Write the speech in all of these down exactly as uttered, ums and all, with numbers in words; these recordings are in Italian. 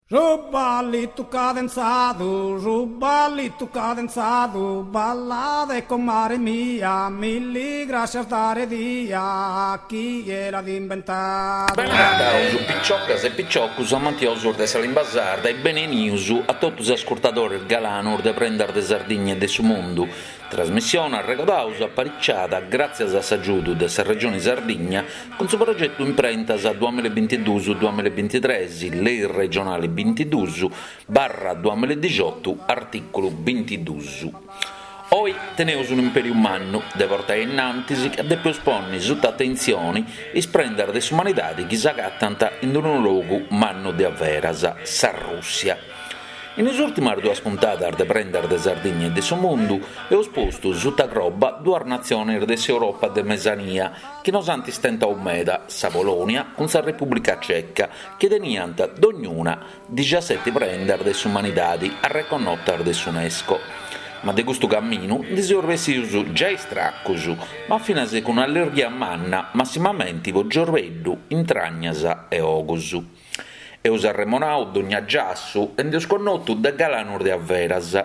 Rubalito cadenzado, rubalito cadenzado, ballade con mare mia, mille grazie dare dia, chi era di inventare. Benedausu, picciocas e picciocus, amantiosus de salimbasarda e beneniusu a tutti gli ascoltatori galanur de prendere de Sardegna e de su mondo. Trasmissione a Regodausu apparecchiata grazie a s'aggiudo della regione Sardegna con suo progetto Imprentas a duemilaventidue duemilaventitré, lei regionale ventidue barra duemiladiciotto articolo ventidue. Oggi teneus un imperio umano de portare innanzi che deve esponni sotto attenzione e sprendere le umanità che si agattano in un luogo manno de avveras, sa Russia. In ultime due puntate de prendere de Sardegna e de suo mondo e ho sposto sotto roba due nazioni dell'Europa de Mesania che nos antistenta un meda, sa Polonia con sa Repubblica Ceca che tenianta d'ognuna diciassette prendere de umanità a riconoscere de UNESCO. Ma de questo cammino disorvesius già istraccusu, ma fino a se con allergia manna massimamente vo giorveddu, intragnasa e ogusu. Eus arremonau d'ogna giassu e de sconnottu de galanur de avveras.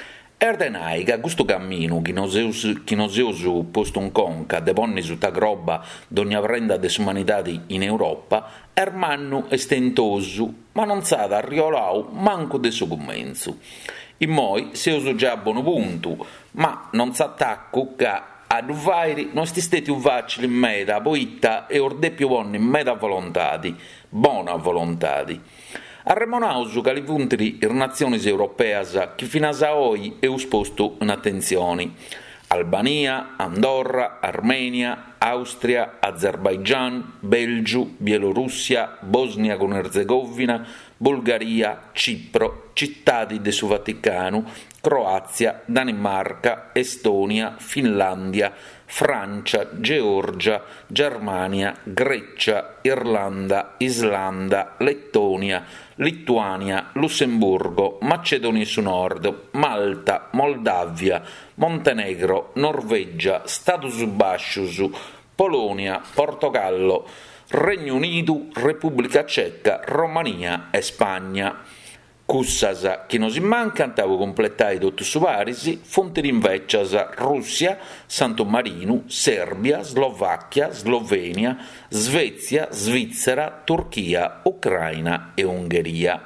Erdenai che a questo cammino chi nos eus, chi nos eus posto un conca de ponni sutta groba d'ogna prenda de umanitadi in Europa, ermannu estentosu, ma non sa da riolau manco de su commensu. In moi seus già a buono punto, ma non s'attacco che a duvairi non sti stati facili in meda, poitta e ordeppio ponni in meda volontadi, bona volontadi. Arremonausu che li vuntri ir nazioni europeas che fino a oggi eus posto in attenzione. Albania, Andorra, Armenia, Austria, Azerbaigian, Belgio, Bielorussia, Bosnia con Erzegovina, Bulgaria, Cipro, cittadi de su Vaticano, Croazia, Danimarca, Estonia, Finlandia, Francia, Georgia, Germania, Grecia, Irlanda, Islanda, Lettonia, Lituania, Lussemburgo, Macedonia su Nord, Malta, Moldavia, Montenegro, Norvegia, Status Bascius, Polonia, Portogallo, Regno Unito, Repubblica Ceca, Romania e Spagna. Cussas che non si mancano, devo completare tutti su varisi, fonti rinveccias Russia, Santo Marino, Serbia, Slovacchia, Slovenia, Svezia, Svizzera, Turchia, Ucraina e Ungheria.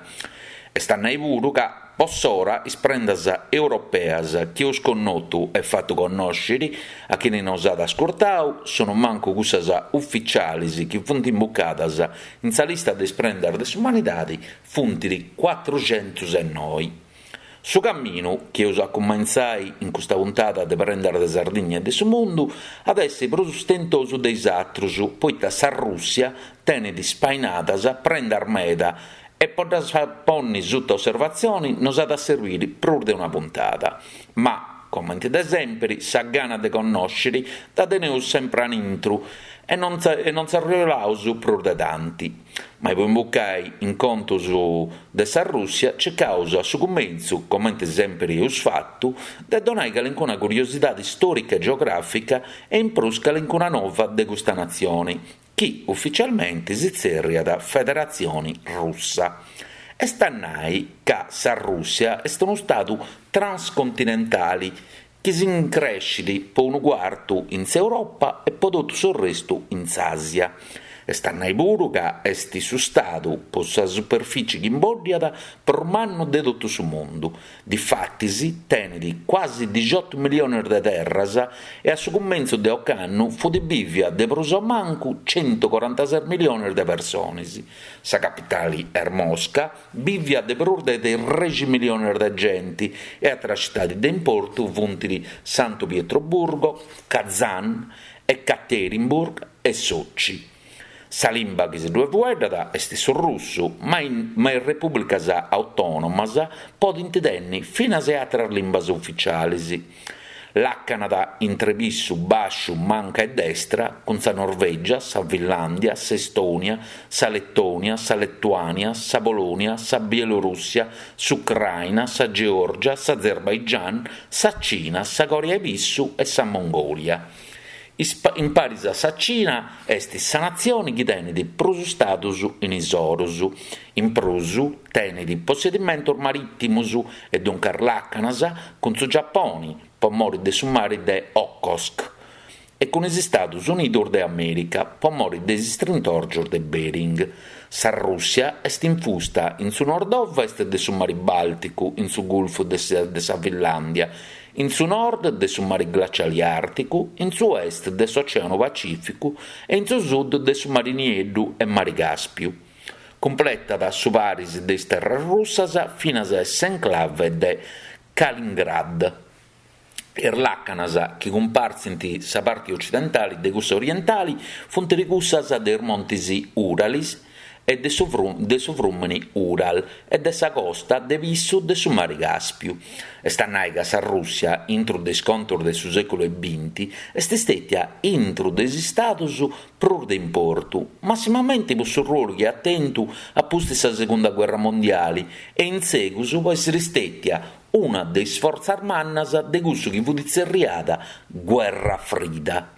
E stanno ai puru che possora isprendas europeas che ho sconnotu e fatto conoscere a chi ne nos ad ascoltau sono manco cussas ufficiali che funti imbucadas in sa lista de sprendere des umanidadi funtiri quattrocentonove. Su cammino che us accomenzai in questa puntata de prendere de Sardegna e de su mondo ad essere prosustentoso dei atrus poitta sa Russia tene di spainatas a prendere meda e podas ponni sotto osservazioni nos ha da servire pur de una puntata. Ma, come ad esempio, sa gana de conoscere da teneus sempre an intru e non s'arriolaus pur de tanti. Ma poi imbuccai in conto su de sa Russia c'è causa su commenzu, come ad esempio eus fatto, de donai calincuna curiosità storica e geografica e in plus calincuna nova de questa nazione, chi ufficialmente si zerria da Federazione Russa. E stannai che sa Russia è uno stato transcontinentale che si incresciti per un quarto in Europa e per tutto il resto in Asia. E stannai pure che esti su stato per sa superficie che imbodiata per manno di tutto il mondo. Difattisi tene di quasi diciotto milioni di terras e a su commenzo di ocanno fu di bivia de proso manco centoquarantasei milioni di persone. Sa capitale è Mosca, bivia de prurde di dieci milioni di gente e a tra cittadi d'importo vuntili Santo Pietroburgo, Kazan, Ekaterinburg e Sochi. Sa limba che si due guarda è stesso russo, ma in, ma in repubblicas autonomas pod intenni fino a altre limbas ufficiali. La Canada intrebissu, basciu, manca e destra, con sa Norvegia, sa Finlandia, sa Estonia, sa Lettonia, sa Lettuania, sa Polonia, sa Bielorussia, sa Ucraina, sa Georgia, sa Azerbaigian, sa Cina, sa Corea e Bissu e sa Mongolia. in parisa sa Cina est sa nazione chi tenidi prus status in isorus, in prusu tenidi possedimentos marittimus e dunque arlacanas con su Giappone, po mori de su mare de Okhotsk, e con gli Stati Uniti d'America, po mori de strintorgior de Bering. Sa Russia est infusta in su nord-ovest de su mare Baltico, in su Golfo de sa Finlandia, in su nord de su mare glaciali artico, in su est de s'Oceano Pacifico e in su sud de su mare Nieddu e mare Caspio. Completa da su paris de terras russas fino a s'enclave de Kaliningrad. Erlacanas che comparsenti sa parte occidentali de gusse orientali fonte ricussas der montisi Uralis e de sovrumeni Ural e de sa costa de vissu de su mare Caspio. E stannaiga sa Russia intro de scontro de su secolo venti est stetia intro de status prur de importu, massimamente per su ruolo che attento a posti sa seconda guerra mondiale e in seguito può essere stetia una dei sforzi armannas de gusto che fu dizzerriata guerra frida.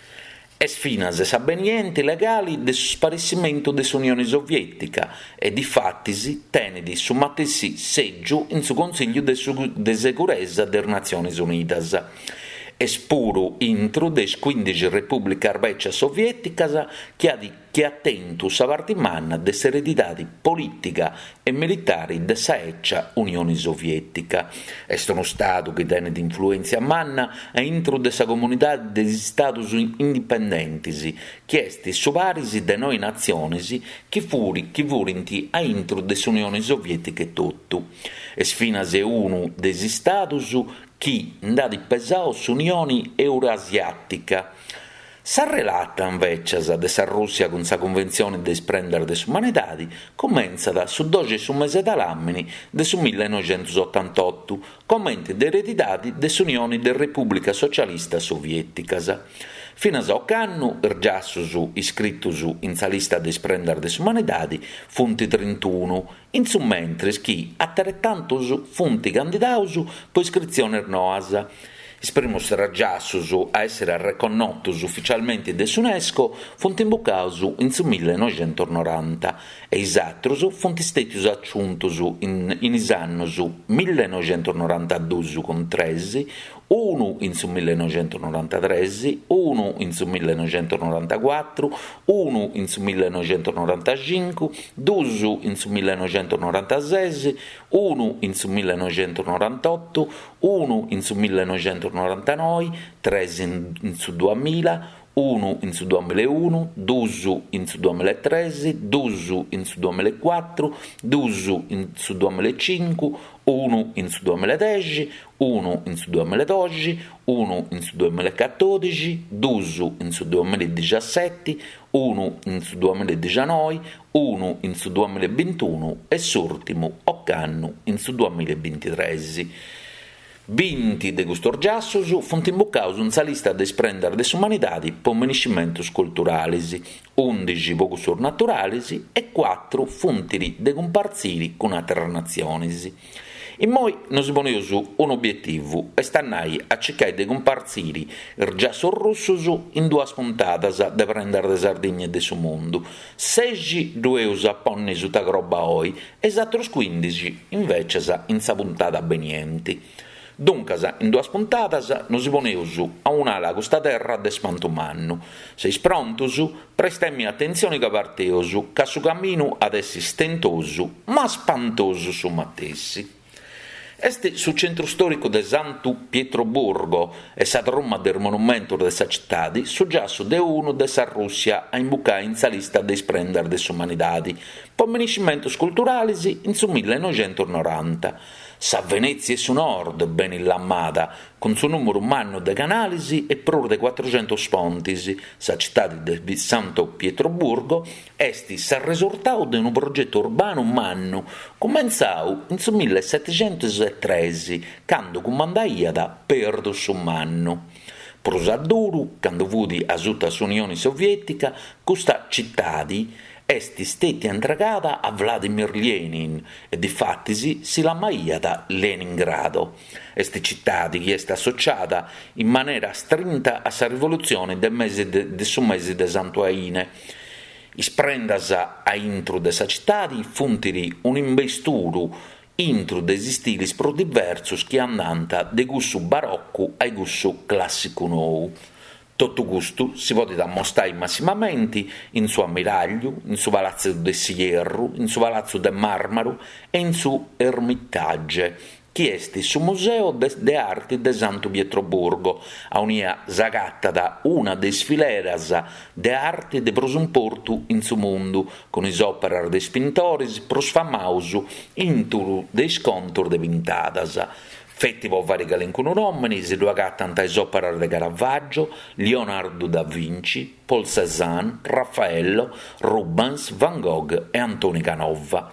Es finas s'avvenienti legali de sparissimento de s'Unione Sovietica e di fattisi tenedi su mattessi seggio in su Consiglio de, su, de Sicurezza der Nazioni Unidas. Es puru intro des quindici Repubblica Arbeccia Sovieticas che ha di che attento sa partimanna de s'ereditadi politica e militari de sa eccia Unione Sovietica. Est uno Stato che tiene di influenza manna e intro de sa comunità degli Status indipendentisi, che esti su parisi de noi nazionisi che furi che furinti a intro de s'Unione Sovietica e tutto. Es finase uno desi Status chi ndadi pesao s'Unione Eurasiatica. Sa relata invece de sa Russia con sa convenzione de sprendere de s'umanitadi comenza da su doce su mese d'alamini de su millenovecentosettantotto, commenti de ereditati de s'Unione de Repubblica Socialista Sovieticas. Fino a s'occannu, ergiassus iscrittus in sa lista de sprendere de s'umanitadi funti trentuno, in su mentre chi atterettantus funti candidaus po iscrizione noas. I primi raggiassus a essere riconosciuti ufficialmente dall'UNESCO funt imbucaus in su millenovecentonoranta e i altri funt stati aggiunti in, in is annos millenovecentonorantadue con tredici, uno in su millenovecentonovantatré, uno in su millenovecentonovantaquattro, uno in su millenovecentonovantacinque, due in su millenovecentonovantasei, uno in su millenovecentonovantotto, uno in su millenovecentonovantanove, tre in su duemila, uno in su duemilauno, due in su duemilatré, due in su duemilaquattro, due in su duemilacinque, uno in su duemiladieci, uno in su duemiladodici, uno in su duemilaquattordici, due in su duemiladiciassette, uno in su duemiladiciannove, uno in su duemilaventuno e l'ultimo occanno in su duemilaventitré. venti de custos giassos funt imbucaus in sa lista de sprendere de s'umanitadi po meniscimentos culturalis, undici po custos naturalis e quattro funtiri de comparziri con atteras nazionis. In moi nos poneus un obiettivu e stannai a cercare de comparziri er giassos russos in duas puntadas de prendere de Sardegna e de su mondo. Segi dueus a ponni su ta groba oi e s'atros quindici invece in sa puntata benienti. Dunque, in due puntadas nos poneus a un'ala questa terra de spantumannu. Seis prontus, prestemmi attenzione che parteus, ca su cammino ad essi stentosu, ma spantosu su mattessi. Est su centro storico de Santu Pietroburgo e sa Roma del monumento de sa cittadi, su giasso de uno de sa Russia a imbucare in sa lista de sprendere de s'umanidadi, po meniscimentos culturalis in su millenovecentonoranta. Sa Venezia e su nord, ben illamata, con su numero umano de canalisi e prur de quattrocento pontis, sa città di Santo Pietroburgo, esti sa risultato di un progetto urbano umano, comenzato in su millesettecentotredici, quando comandaiada Perdo Summanno. Prosaduru, quando vudi a tutta l'Unione Sovietica, questa città esti stata entregata a Vladimir Lenin e difattisi si la maiata Leningrado. Esti città che è associata in maniera strinta a sa rivoluzione del mese de, de su mese de Santuaine. Isprendasa a intro de sa città funtiri un investiru intro desi stili pro diversus che andanta de gussu barocco ai gussu classico nou. Tutto gusto si può mostrare massimamente in suo ammiraglio, in suo palazzo de Sierro, in suo palazzo de Marmaro e in suo ermitage, che esti su museo de, de arti de Santo Pietroburgo, a unia zagatta da una de sfileras de arti de prosumportu in su mondo, con is opera de spintoris pros famausu inturu de scontor de vintadas. Fetti può vari galencuno nomini, si due tanta opera de Caravaggio, Leonardo da Vinci, Paul Cézanne, Raffaello, Rubens, Van Gogh e Antoni Canova.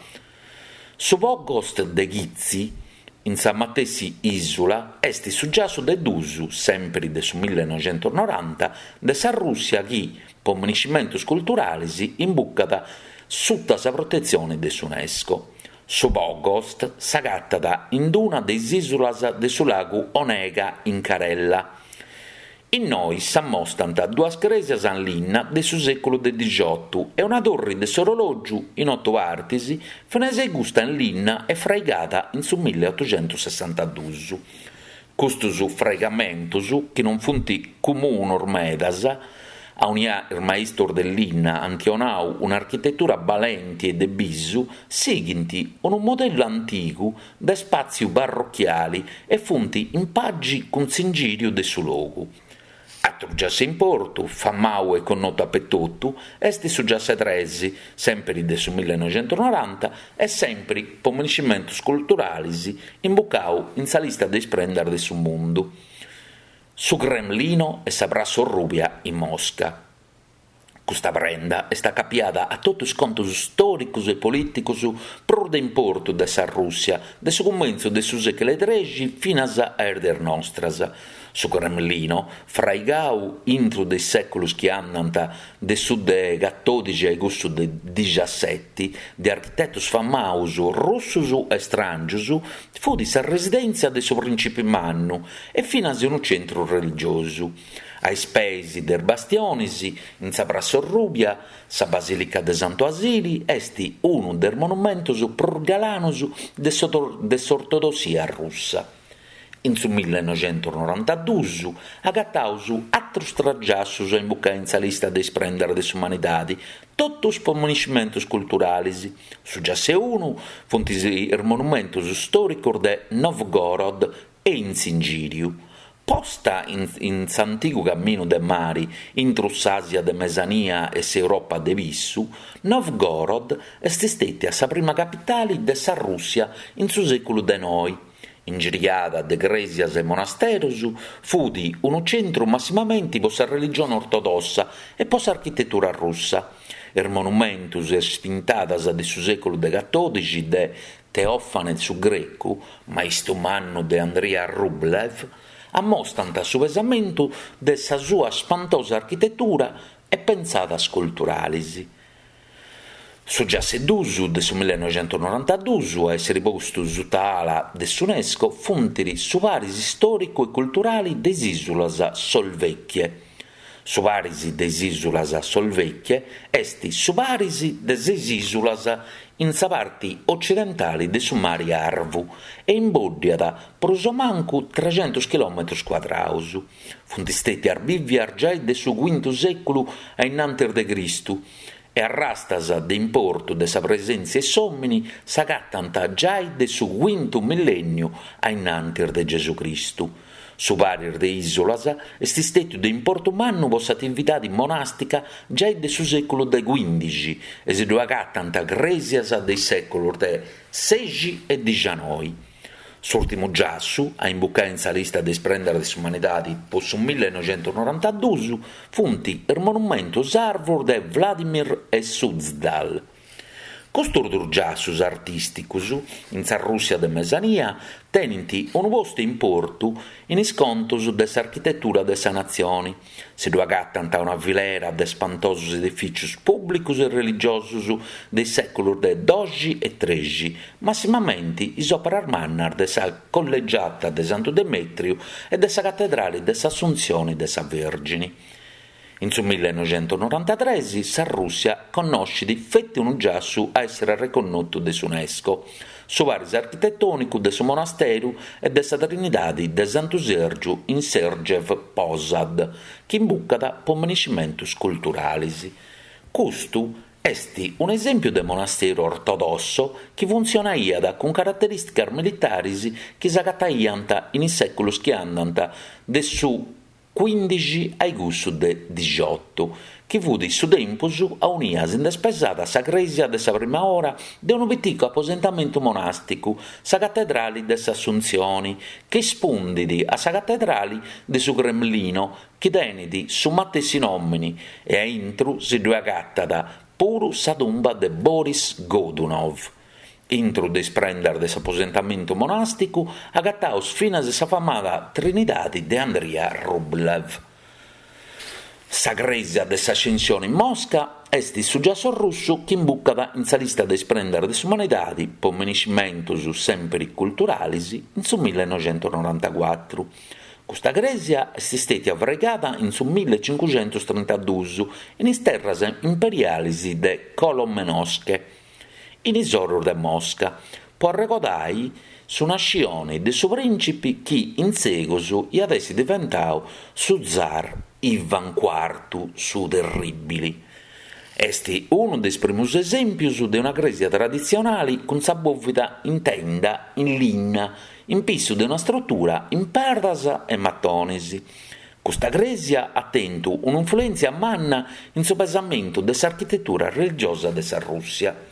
Su Vogost de Ghizzi, in San Mattesi Isola, esti suggiaso de Dusu, sempre de su millenovecentonoranta, de sa Russia che, per municipamentos culturali, imbuccata sotto sa protezione dell'UNESCO. Su Vogost s'agattata in una des isolas de su lago Onega in Carella. In noi s'ammostanta due cresias an linna de su secolo de diciotto e una torre de s'orologio in otto artisi fenese gusta in linna e fraigata in su milleottocentosessantadue. Custus fraigamentus, che non funti comune ormedas, a unia il maestro dell'Inna Antionau un'architettura valenti e de bisu, seguinti un modello antico da spazi barrocchiali e funti in paggi con singirio de su logo. Atturgiasse in porto, famau e connoto a petottu, esti suggiasse tresi, sempre de su millenovecentonoranta e sempre po municipamentos culturali imbucau in sa lista de sprendere de su mondo. Su Cremlino e sa Prasso Rubia in Mosca. Questa prenda è stata capiata a tutti i conti storici e politici pro de importo de sa Russia, de su comienzo de su secolo tredici fino a erder nostras. Su Cremlino, fraigau intro dei secoli che andanta de su de cattodici ai gusto de diciassette, de architettos famausi russus e strangius, fu di sa residenza de su principe Mannu e fino a un centro religioso. Ai spesi der bastionisi, in sa Prasso Rubia, sa Basilica de Santo Asili, esti uno der monumentos progalanos de s'ortodossia russa. In su millenovecentonovantadue agattaus attrus tragiassus a imbuccare in sa lista de sprendere de s'umanidadi, totus po municipamentos culturalis. Su giasse uno fontisi er monumentos storicos de Novgorod e in Singiriu. Posta in, in s'antico cammino de mari intro s'Asia de Mesania e s'Europa de Vissu, Novgorod est stata sa prima capitale de sa Russia in su secolo de noi. Ingiriata de cresias e monasteros, fu di un centro massimamente po sa religione ortodossa e po sa architettura russa. Er monumentus e spintadas de su secolo de cattodici de Teofane su greco, maistumanno de Andrea Rublev, ammostrano su pesamento de sa sua spantosa architettura e pensadas culturalis. Su giasse dusu de su millenovecentonovantadue a essere posto su tala de s'UNESCO funtiri su varis storico e culturali des isulas Solvecchie. Su varis des isulas Solvecchie esti su varis des isulas in sa parte occidentali de su mare Arvu e imboddiata prosomancu trecento chilometri quadraus. Funti stati arbiviar già de su quinto secolo a innanter de Cristu e arrastas de importo de sa presenza e sommini s'agattanta già de su quinto millennio a innanter de Gesù Cristu. Su varir de isolas esti stetu de importo mannu po s'attività monastica già de su secolo de quindici e si du agattanta cresias dei secoli de sedici e diciannove. S'ultimo giassu, a imbuccare in sa lista de sprendere de s'umanidadi po su millenovecentonovantadue, funti il monumento Zarvor de Vladimir e Suzdal. Costur durgiassus artisticus, in sa Russia de Mesania, tenenti un posto importu in iscontus de s'architettura de sa nazioni. Si du agattant a una vilera de spantosus edificius publicus e religiosus dei secoli de dogi e tregi, massimamente isoperar mannar de sa collegiata de Santo Demetrio e de sa cattedrale de s'Assunzione de sa Vergini. In su millenovecentonovantatré sa Russia conosce di fette un giassu a essere riconosciuto dall'UNESCO, su vari architettonici del suo monastero e della Trinidade de Santo Sergio in Sergev Posad, che imbuccata per menicimentus culturali. Questo è un esempio di monastero ortodosso che funzionaia con caratteristiche militari che si agattaiant in secoli che andant de su quindici ai gusto de diciotto, che fu di su tempus a unias in despesata sa gresia de sa prima ora de un vitico apposentamento monastico, sa cattedrali de s'Assunzioni, che spundidi a sa cattedrali de su Cremlino, che tenidi su mattessi nomini, e a intru si due agattata puru sa tumba de Boris Godunov. Intro de sprender de s'apposentamento monastico, agattaus fina de sa famata Trinidade de Andria Rublev. Sa gresia de s'ascensione in Mosca est su giasso russu che imbuccata in sa lista de sprender de s'umanidadi, po menicimentus sempre culturalis, in su millenovecentonovantaquattro. Questa gresia est stata avregata in su millecinquecentotrentadue in is terras imperialis de Kolomenosche, in isorro de Mosca, può recordare su nascione de su principi che in seguito iad essi diventau su zar Ivan quartu su terribili. Esti uno dei primus esempius de una gresia tradizionale con sa bovida in tenda, in ligna, in pisso de una struttura in perdas e mattonesi. Questa gresia ha tenuto un'influenza manna in su pesamento de s'architettura religiosa de sa Russia.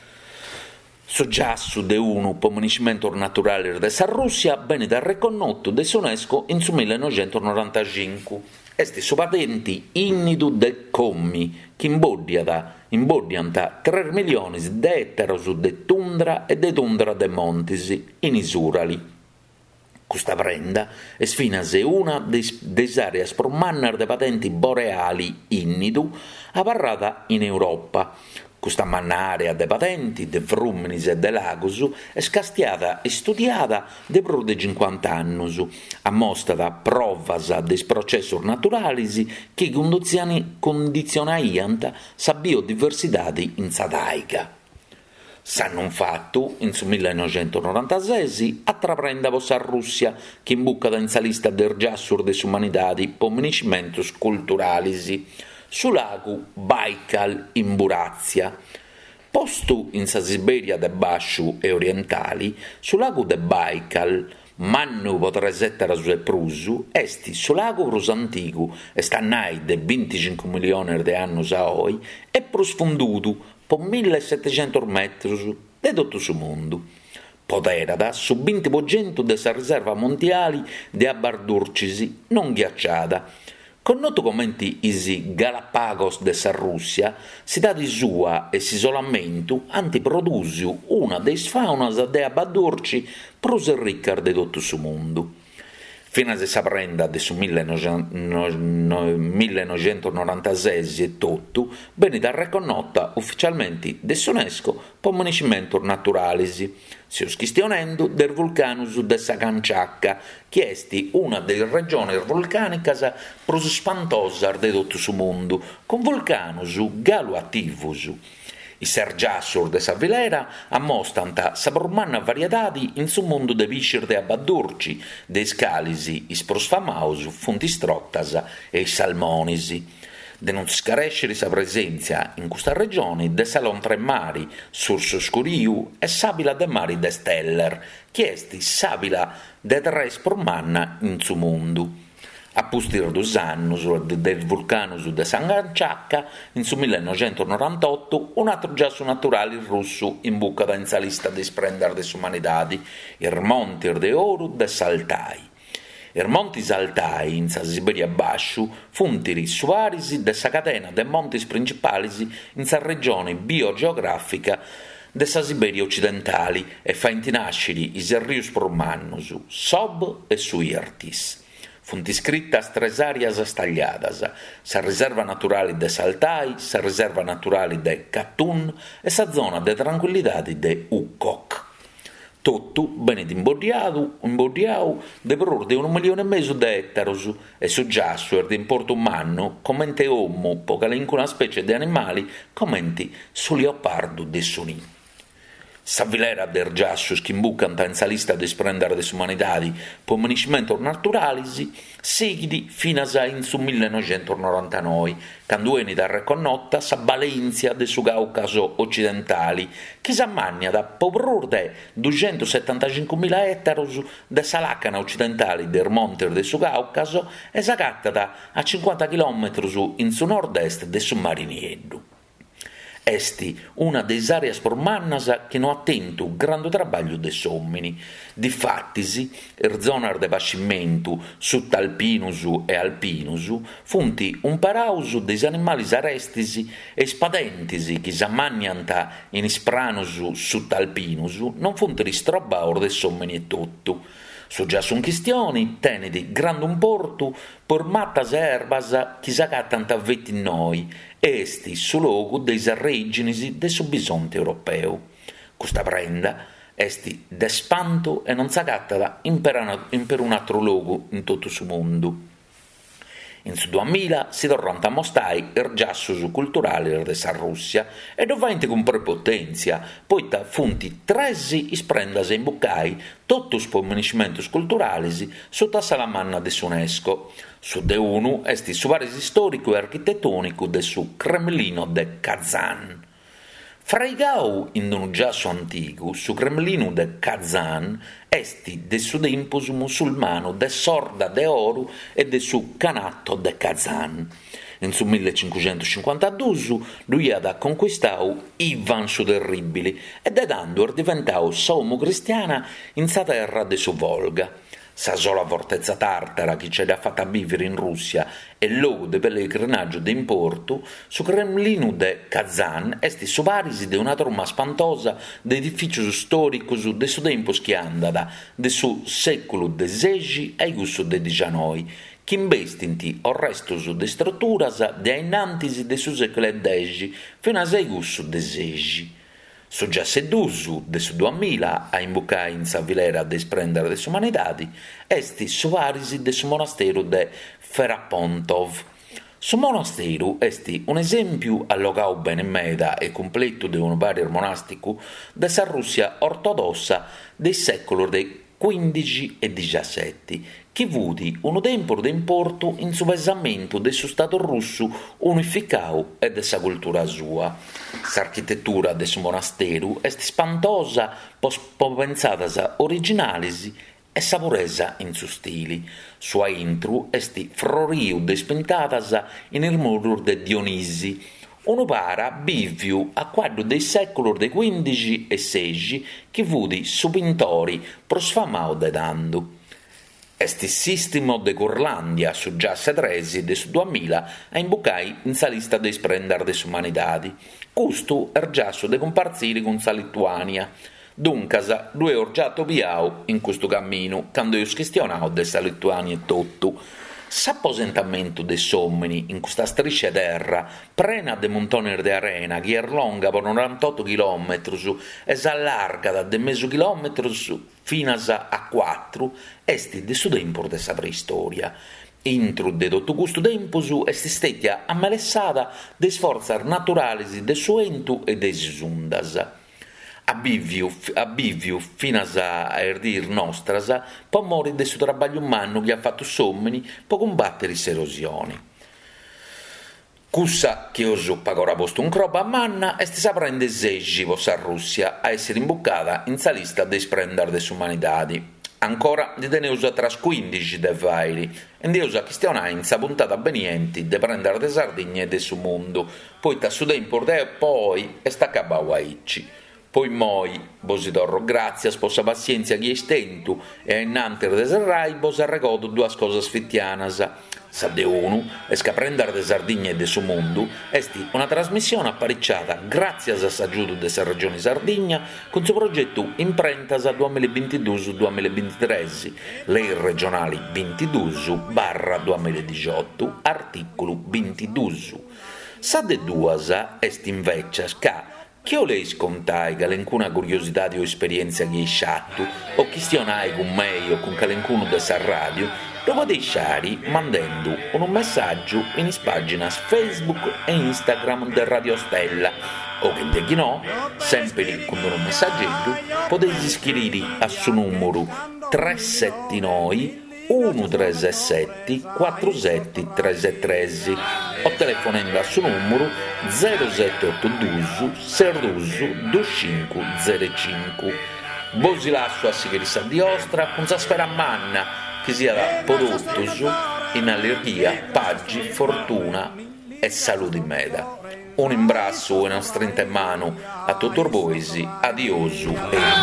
Su giassu de unu pomunicimentur naturale de sa Russia bene da riconosciuto de s'UNESCO in su millenovecentonovantacinque. Esti su patenti innidu de commi, che imbodiant tre milioni de ettaros de tundra e de tundra de montis in isurali. Questa prenda è sfinase una des areas pro mannar de patenti boreali innidu aparrata in Europa. Questa mannarea de patenti, de fruminis e de lagos è scastiata e studiata de pro de cinquanta annus, ammostrata provas des processus naturalis che condizionaiant sa biodiversità in sa taiga. S'hanno fatto, in su millenovecentonovantasei, attraprendavo sa Russia, che imbuccata in sa lista del giassur des umanidadi po menicimentus culturalis, su lago Baikal in Burazia. Posto in sa Siberia de Basciu e orientali, su lago de Baikal, mannu potres ettaras e prusu, esti su lago prus antigu, e stannai de venticinque milioni de annus a oi, e prus fundutu, po millesettecentos metri de tutto su mondo. Poterada su venti per cento de sa riserva mondiali de Abardurcisi non ghiacciata. Connoto come i Galapagos de sa Russia, si dà di sua e s'isolamento antiprodusiu una dei faunas de Abardurci prus ricca de tutto su mondo. Fino a sa prenda de su millenovecentonovantasei e tutto, bene da riconosciuta ufficialmente de s'UNESCO po menicimentur naturalis, si ustistionendo del vulcanus de sa Kamchatka, che est una delle regioni vulcanicas prus spantosas de tutto su mondo, con vulcanus galuativus. I sergiassur de sa vilera ammostrant sa brummanna variedadi in su mondo de viscer de Abardurci, de scalisi, is pros famaus, funtistrottas e i salmonisi. De non scarescere sa presenza in questa regione de salon tre mari, Surso Scuriu e Sabila de Mari de Steller, che est sabila de tres brummanna in su mondo. A pustir dos annus del vulcanus de San Kamchatka, in su millenovecentonovantotto, un altro giasso naturale russo imbuccata in sa lista di sprender de s'umanidadi, il monti de oro de Saltai. Ir montis Altai in sa Siberia Basciu funtiri suaris de sa catena de montis principalis in sa regione biogeografica de sa Siberia occidentali e fa intinasciri is rius Promannus, Sob e Suirtis. Funt iscrittas tres áreas stagliadas, sa riserva naturale de Saltai, sa riserva naturale de Katun e sa zona de tranquillidade de Ukok. Tutto bene imbodiato, imbodiato de per de un milione e mezzo di ettaros e su giasso e di importo umano, commente uomo, poca una specie di animali, commenti su leopardo de Suni. Sa vilera del giasso schimbuccanta in sa lista de sprendere des umanidadi po meniscimento naturalisi, seguidi fino a in su millenovecentonovantanove, quando eni da riconnotta sa balenzia de su Caucaso occidentali, che s'ammagna da povrur de duecentosettantacinquemila ettaros de sa lacana occidentali del monte de su Caucaso e s'agatta a cinquanta chilometri in su nord-est de su Marinieddu. Esti una des areas pormannas che non attento grande trabaglio de sommini. Difattisi, er zonar de bascimento sutta alpinusu e alpinusu funti un parausu des animalis arestisi e spadentisi chi s'ammanianta in ispranusu sutta alpinusu non funti ristrobaur de sommini e tutto. Su già son chistioni, tenidi grande un portu, por mattas erbas chi s'agattant a vetti noi, esti su logo des origines de su bisonte europeo. Custa prenda esti d'espanto e non s'agatta in per, in per un altro logo in tutto su mondo. In su duemila si tornano a mostrare il giassus culturale de sa Russia e dovente con prepotenzia, poi da funti tresi isprendas in buccai totus po meniscimentus culturales sotto la manna de UNESCO. Su de uno esti su varis storico e architettonico de su Cremlino de Kazan. Fraigau in un giasso antico, su Cremlino de Kazan, esti de su tempus musulmano de Sorda de Oru e de su Canatto de Kazan. In su millecinquecentocinquantadue lui ha conquistato Ivan su Terribili ed è dando er diventato sommo cristiana in sa terra de su Volga. Sa sola fortezza tartara che c'è da fatta vivere in Russia e luogo de pellegrinaggio d'importo, su Cremlino de Kazan esti su varisi de una tromma spantosa de edificio storico su de su tempo schiandada, de su secolo de segi e gusto de diciannove, che investinti o resto su de strutturas de ainantisi de su secolo e deci, fino a sei gusto de segi. Su già sedusu de su duemila a imbucare in sa vilera de sprendere de sumanidadi, esti su varisi de su monastero de Ferapontov. Su monastero esti un esempio allogau bene meda e completo de un barrier monastico de sa Russia ortodossa dei secoli de quindici e diciassette, che vudi un tempo d'importo in su pesamento del suo stato russo unificau e de sa cultura sua. S'architettura del suo monastero est spantosa, pos pensatas originalisi e saporesa in su stili. Sua intru est froriu de spintatas in il muro de Dionisi, uno para biviu a quadro dei secoli de quindici e sedici che vudi su pintori prosfamau de dando. Esti sistemo de Curlandia su già sedresi de su duemila a imbucai in sa lista de sprendere de sumanidadi. Custu er giasso de comparziri con sa Lituania. Duncasa, due orgiato biau in questo cammino, quando io schestionau de sa Lituania e tutto. S'apposentamento dei sommini in questa striscia terra, prena de montoni de arena, che è longa per novantotto chilometri e s'allarga da de mezzo chilometro fino a quattro, esti de su tempo de sa preistoria. Intro de tutto questo tempo esti stetia ammalessata de sforzar naturali de su entu e de sundas. A biviu, a biviu fino a erdir nostras, può morire del suo trabaglio umano che ha fatto sommini per combattere l'erosione. Cussa che osu pagora posto un croba a manna e si prende segi a Russia a essere imbuccata in sa lista dei sprendere des umanidadi. Ancora di teneusa tras quindici de vairi, e deusa questionare in sa puntata benienti de prendere de Sardigne e de su mondo, poi ta su tempo de poi e sta cabauaici. Poi moi, vos torro grazie, sposa pazienza chi è stento, e innanter de serrai vos arregodo due cose sfittianas. Sa de unu, e scaprendere de Sardegna e de su mondo, esti una trasmissione apparecciata grazie all'aggiuto della regione Sardegna con suo progetto Imprentas duemilaventidue duemilaventitré, lei regionali ventidue barra duemiladiciotto, articolo ventidue. Sa de duas est invece ca che o lei scontai calencuna curiosità o esperienza che hai sciatto o questionai con me o con calencuno dessa radio, lo puoi lasciare mandando un messaggio in pagine Facebook e Instagram del Radio Stella o che de chi no, sempre con un messaggio potete iscrivervi a suo numero tre sette nove uno tre sette quattro sette tre tre o telefonando a suo numero zero sette otto due sei due due cinque zero cinque. Bosi lasso a Sigherissa di Ostra con sa sfera manna che sia prodottos in allergia, paggi, fortuna e salute in meda. Un imbrasso e una stretta in mano a tutti i boisi, adiosu e il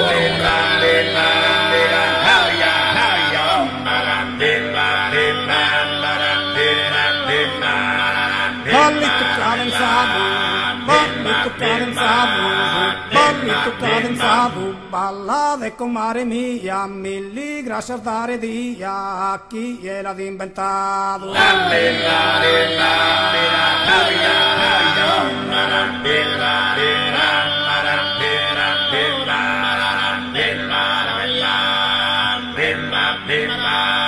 Bolli toccare in sabu, bolli toccare in sabu, bolli toccare in sabu, ballate con mare mia, milli grazie a dare dia, a chi gliel'ha inventato. Bella, bella, bella, bella, bella,